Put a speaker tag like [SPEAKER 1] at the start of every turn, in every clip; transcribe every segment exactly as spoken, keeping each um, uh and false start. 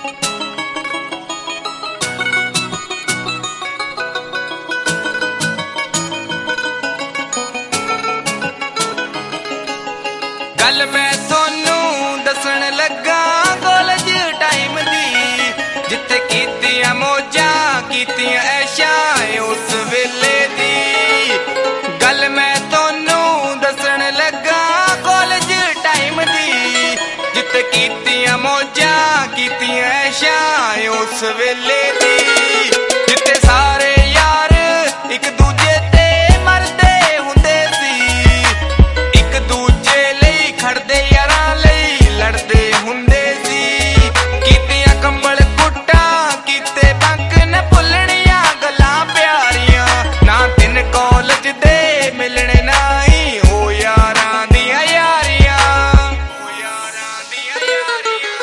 [SPEAKER 1] गल मैं थोनू दसन लगा कॉलेज टाइम दी, जिथे कीतियां मौजां कीतियां ऐशां उस वेले दी। गल मैं थोनू दसन लगा कॉलेज टाइम दी, जिथे कीतियां मौजां कीतियां ऐशां उस वेले दी। जिथे सारे यार एक दूजे ते मरदे हुंदे सी, एक दूजे लई खड़दे यारां लई लड़दे हुंदे सी। कीतियां कंबल कुट्टां कीते बंक न भुलणियां गल्लां प्यारियां, ना दिन कॉलेज दे मिलणे नाई ओ यारां दियां यारियां, ओ यारां दियां यारियां।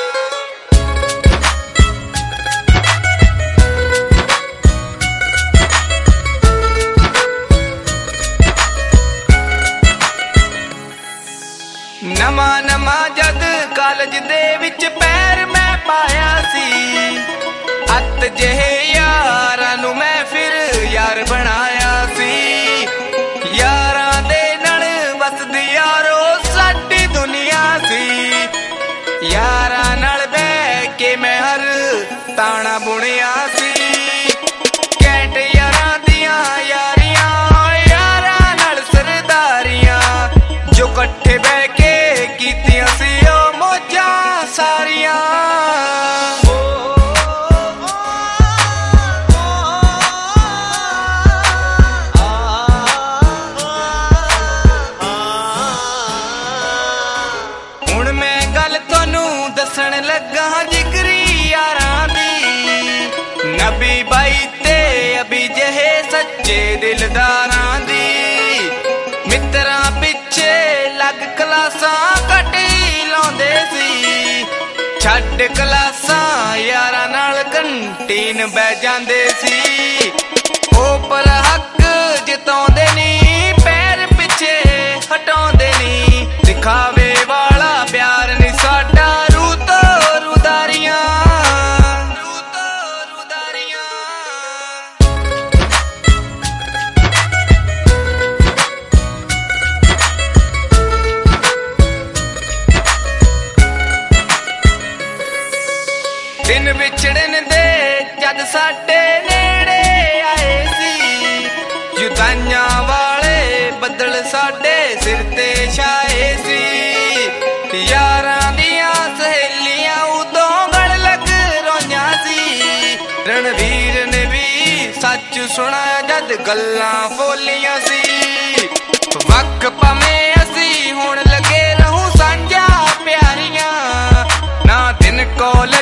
[SPEAKER 1] नवां नवां जद कालेज दे विच पैर मैं पाया सी, अत जेहे यारां नू मैं फिर यार बनाया सी। यारां दे नाल वसदी यारो साडी दुनिया सी, यारां नाल बैठ के मैं हर ताना बुनिया सी। कैंट यारां दियां यारियां, यारां नाल सरदारियां, जो कट्ठे बैठ के कीतियां सी ओ मौजां सारियां। हुण मैं गल तोनू दसन लगा जिगरी यारां दी, नबी बाई ते अभी जहे सच्चे दिलदारां दी। मित्रां पिछे लग क्लासां कटी लाउंदे सी, छड्ड क्लासां यारां नाल कंटीन बह जांदे सी। ओ पर हक जिताउंदे नी, पैर पिछे हटाउंदे नी, दिखावे वाला प्यार नी साडा रूह तो रूदारियां, रूह तो रूदारियां। दिन विछड़न दे जद साडे नेड़े आए सी, जुदाइयां वाले बदल साडे सिर ते छाए सी। यारां दियां सहेलियां उदों गल लग रोइयां सी, रणवीर ने भी सच सुनाया जद गल्लां फौलियां सी। वक भावें असी हुण लगे रहूं सांझा प्यारियां, ना दिन कॉलेज